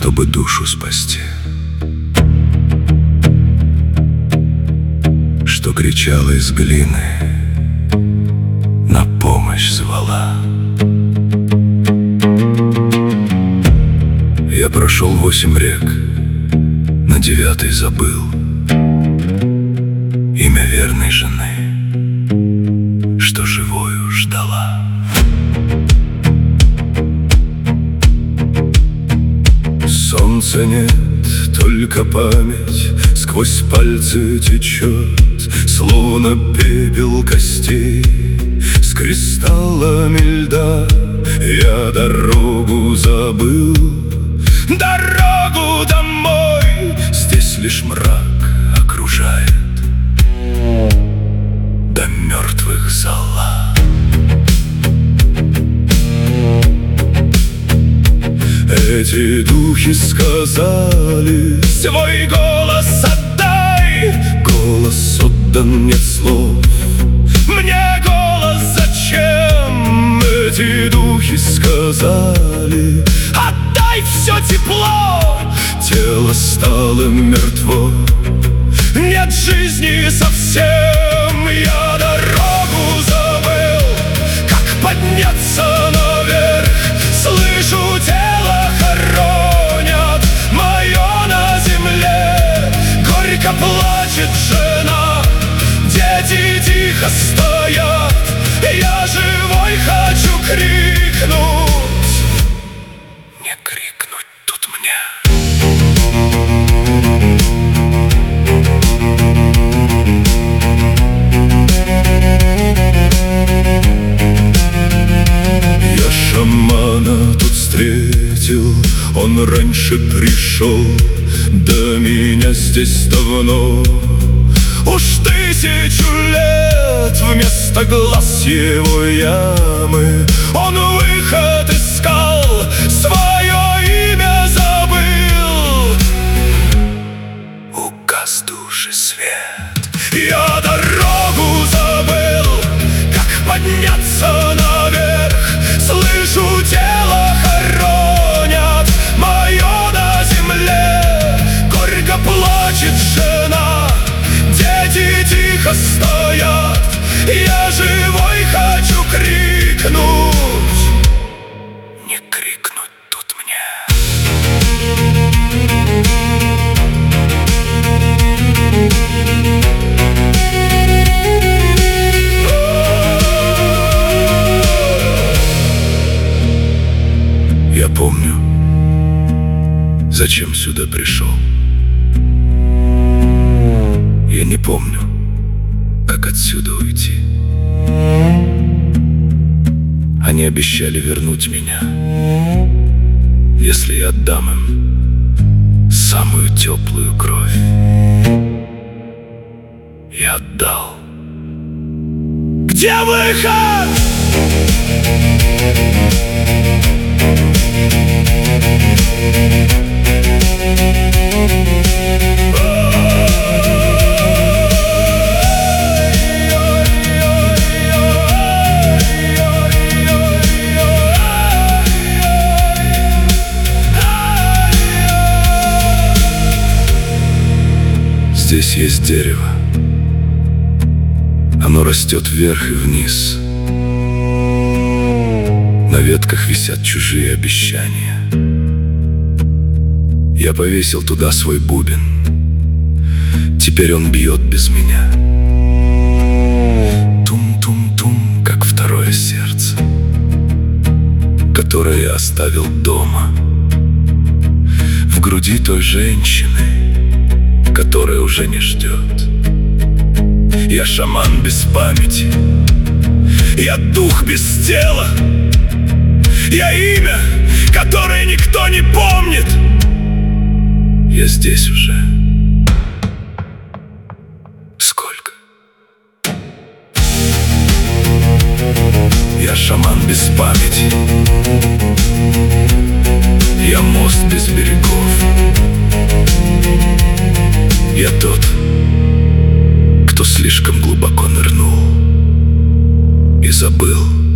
чтобы душу спасти, что кричала из глины, на помощь звала. Я прошел 8 рек, на 9-й забыл имя верной жены, что живою ждала. Солнца нет, только память сквозь пальцы течет, словно пепел костей с кристаллами льда. Я дорогу забыл, дорогу домой. Здесь лишь мрак окружает, до мертвых зола. Эти духи сказали: свой голос отдай. Голос отдан, нет слов. Мне голос зачем? Эти духи сказали: отдай все тепло. Тело стало мертво, нет жизни совсем. Я дорогу забыл, как подняться наверх. Слышу, тело хоронят мое на земле. Горько плачет жена, дети тихо стоят. Я живой хочу крикнуть, не крикнуть тут мне. Я шамана тут встретил, он раньше пришел до меня здесь давно. Уж 1000 лет вместо глаз его ямы. Он выход искал, свое имя забыл. Угас души свет. Я дорогу забыл, как подняться наверх. Слышу, тело хоронят мое на земле. Горько плачет жена, дети тихо стоят. Я живой хочу крикнуть, не крикнуть тут мне. Я помню, зачем сюда пришел. Я не помню, как отсюда уйти. Они обещали вернуть меня, если я отдам им самую теплую кровь. Я отдал. Где выход? Здесь есть дерево. Оно растет вверх и вниз. На ветках висят чужие обещания. Я повесил туда свой бубен. Теперь он бьет без меня. Тум-тум-тум, как второе сердце, которое я оставил дома, в груди той женщины, которая уже не ждет. Я шаман без памяти, я дух без тела, я имя, которое никто не помнит. Я здесь уже. Сколько? Я шаман без памяти, я мост без берегов. Я тот, кто слишком глубоко нырнул и забыл